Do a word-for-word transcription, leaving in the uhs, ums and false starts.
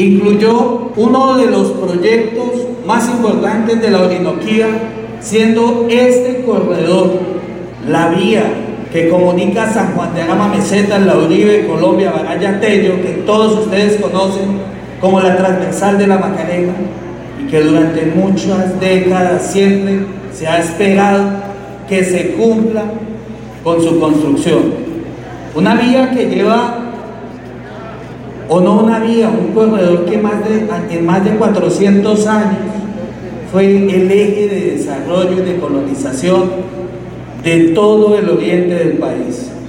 incluyó uno de los proyectos más importantes de la Orinoquía, siendo este corredor, la vía que comunica San Juan de Arama, Mesetas, La Uribe, Colombia, Baraya, Tello, que todos ustedes conocen como la transversal de la Macarena, y que durante muchas décadas siempre se ha esperado que se cumpla con su construcción. Una vía que lleva, o no una vía, un corredor que más de, en más de cuatrocientos años fue el eje de desarrollo y de colonización de todo el oriente del país.